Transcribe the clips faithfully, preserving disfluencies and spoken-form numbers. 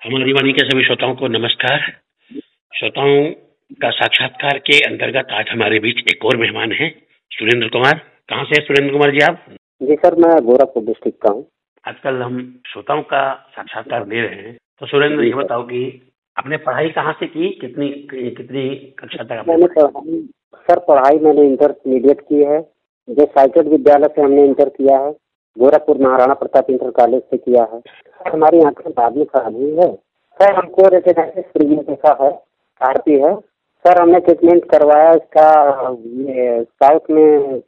हमारी वाणी के सभी श्रोताओं को नमस्कार। श्रोताओं का साक्षात्कार के अंतर्गत आज हमारे बीच एक और मेहमान हैं, सुरेंद्र कुमार। कहाँ से सुरेंद्र कुमार जी आप? जी सर, मैं गोरखपुर डिस्ट्रिक्ट का हूँ। आजकल हम श्रोताओं का साक्षात्कार दे रहे हैं, तो सुरेंद्र ये बताओ कि आपने पढ़ाई कहाँ से की, कितनी कितनी कक्षा तक आपने मैंने पढ़ाई सर पढ़ाई मैंने इंटरमीडिएट की है, जो साइकेट विद्यालय से हमने इंटर किया है, गोरखपुर महाराणा प्रताप इंटर कॉलेज से किया है। सर हमारी आंखें बाद में खराब हुई है सर, हमको रेटिनाइटिस जैसा है, आरपी है सर। हमने ट्रीटमेंट करवाया इसका, ये साउथ में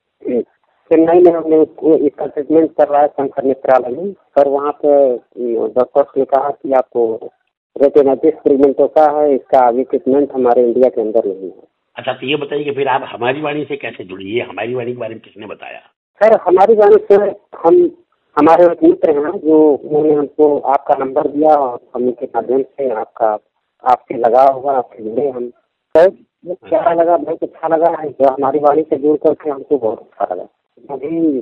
चेन्नई में हमने इसका ट्रीटमेंट करवाया शंकर नेत्रालय में सर। वहाँ पे डॉक्टर्स ने कहा कि आपको रेटिनाइटिस पिगमेंटोसा है, इसका अभी ट्रीटमेंट हमारे इंडिया के अंदर नहीं है। अच्छा, तो ये बताइए कि फिर आप हमारी वाणी से कैसे जुड़ी? ये हमारी वाणी के बारे में किसने बताया? सर हमारी वाणी से हम हमारे एक मित्र हैं जो उन्होंने हमको आपका नंबर दिया और हम के माध्यम से आपका आपसे लगा होगा, आपसे जुड़े हम सर। क्या लगा, बहुत अच्छा लगा है जो हमारी वाणी से जुड़ करके हमको बहुत अच्छा लगा। अभी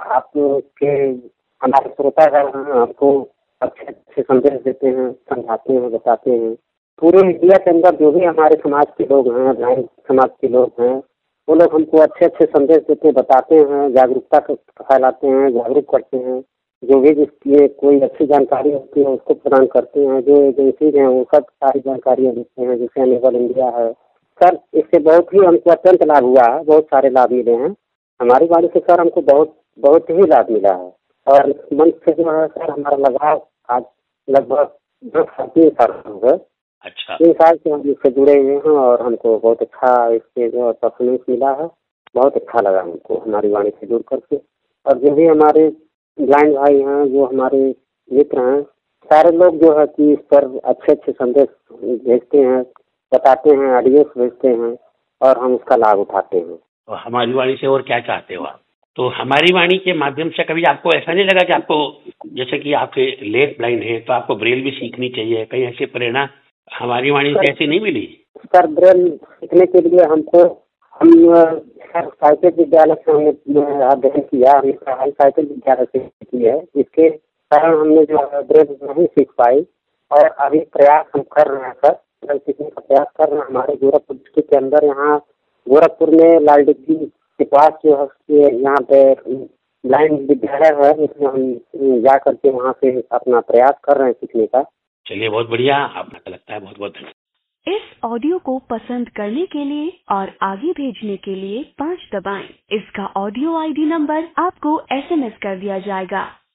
आपके हमारे श्रोतागण हैं, आपको अच्छे अच्छे संदेश देते हैं, समझाते हैं, बताते हैं। पूरे इंडिया के अंदर जो भी हमारे समाज के लोग हैं, ब्लाइंड समाज के लोग हैं, वो लोग हमको अच्छे अच्छे संदेश देते, बताते हैं, जागरूकता फैलाते हैं, जागरूक करते हैं। जो भी जिसकी कोई अच्छी जानकारी होती है उसको प्रदान करते हैं। जो एजेंसीज हैं वो सब सारी जानकारियाँ देते हैं, जैसे अनेबल इंडिया है सर। इससे बहुत ही हमको अत्यंत लाभ हुआ है, बहुत सारे लाभ मिले हैं हमारी वाणी से सर। हमको बहुत बहुत ही लाभ मिला है और मन से जो है सर हमारा लगाव आज लगभग दस साल तीन साल हो गए। अच्छा, तीन साल से हम इससे जुड़े हुए हैं और हमको बहुत अच्छा इससे जो परफॉर्मेंस मिला है। बहुत अच्छा लगा हमको हमारी वाणी से जुड़ करके। और जो भी हमारे ब्लाइंड भाई हैं, जो हमारे मित्र हैं, सारे लोग जो है कि इस पर अच्छे अच्छे संदेश भेजते हैं, बताते हैं, ऑडियोस भेजते हैं और हम उसका लाभ उठाते हैं। तो हमारी वाणी से और क्या चाहते हो आप? तो हमारी वाणी के माध्यम से कभी आपको ऐसा नहीं लगा कि आपको, जैसे कि आपके लेफ्ट ब्लाइंड है तो आपको ब्रेल भी सीखनी चाहिए, कहीं ऐसी प्रेरणा हमारी वाणी से ऐसी नहीं मिली? सर ब्रेल सीखने के लिए हमको हम सर साहित्य विद्यालय से हमने अध्ययन किया, हमने पढ़ाई साहित्य विद्यालय से की है। इसके कारण हमने जो है ब्रेल नहीं सीख पाई और अभी प्रयास हम कर रहे हैं सर, ब्रेल सीखने का प्रयास कर रहे हैं। हमारे गोरखपुर डिस्ट्रिक्ट के अंदर, यहाँ गोरखपुर में लाल डिग्री के पास जो है यहाँ पे ब्लाइंड विद्यालय है, उसमें हम जा करके वहाँ से अपना प्रयास कर रहे हैं सीखने का। चलिए, बहुत बढ़िया, आपको लगता है। बहुत बहुत धन्यवाद। इस ऑडियो को पसंद करने के लिए और आगे भेजने के लिए पाँच दबाएं। इसका ऑडियो आईडी नंबर आपको एसएमएस कर दिया जाएगा।